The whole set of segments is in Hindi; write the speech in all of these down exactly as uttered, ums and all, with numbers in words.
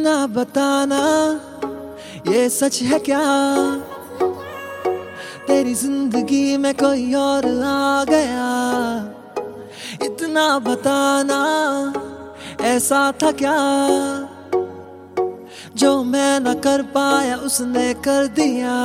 इतना बताना ये सच है क्या, तेरी जिंदगी में कोई और आ गया। इतना बताना ऐसा था क्या, जो मैं न कर पाया उसने कर दिया।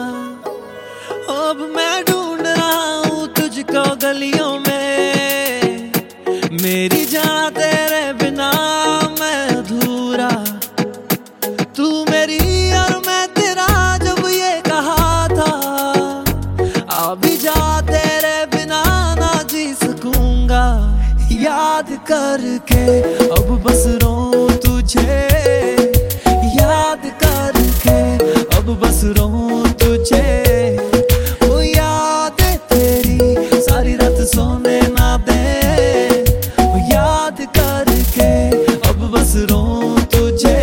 अब मैं ढूंढ रहा हूँ तुझको गलियों में, मेरी जान तेरे बिना मैं अधूरा। तू मेरी और मैं तेरा जब ये कहा था, अभी जा तेरे बिना ना जी सकूंगा। याद करके अब बस रो तुझे, याद करके अब बस रो तुझे। वो याद तेरी सारी रात सोने ना दे, वो याद करके अब बस रो तुझे।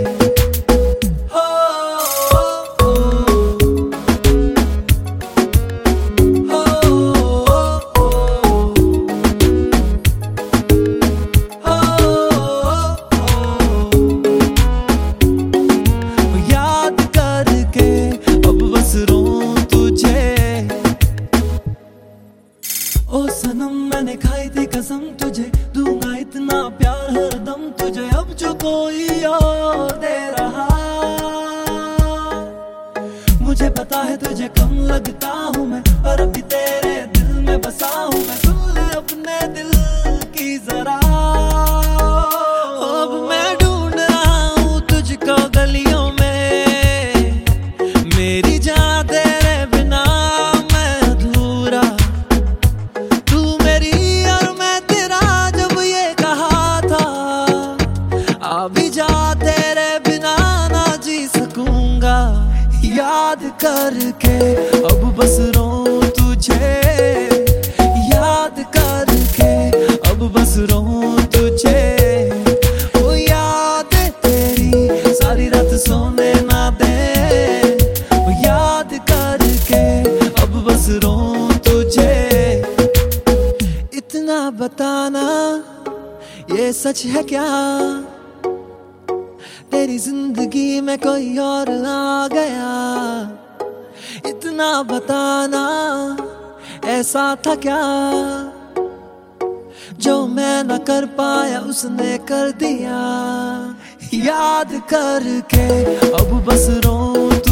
ओ सनम मैंने खाई थी कसम तुझे, दूंगा इतना प्यार हर दम तुझे। अब जो कोई और दे रहा, मुझे पता है तुझे कम लगता हूँ मैं, पर अभी तेरे दिल में बसा हूँ मैं। सुन ले अपने दिल की जरा, अब मैं ढूंढ रहा हूँ तुझको गलियों में, मेरी जान तेरे बिना मैं अधूरा। तू मेरी और मैं तेरा जब ये कहा था, अभी जा तेरे बिना ना जी सकूंगा। याद करके अब बस रो तुझे, याद करके अब बस रो तुझे। ओ याद तेरी सारी रात सोने ना दे, ओ याद करके अब बस रो तुझे। इतना बताना ये सच है क्या, तेरी जिंदगी में कोई और आ गया। इतना बताना ऐसा था क्या, जो मैं न कर पाया उसने कर दिया। याद करके अब बस रो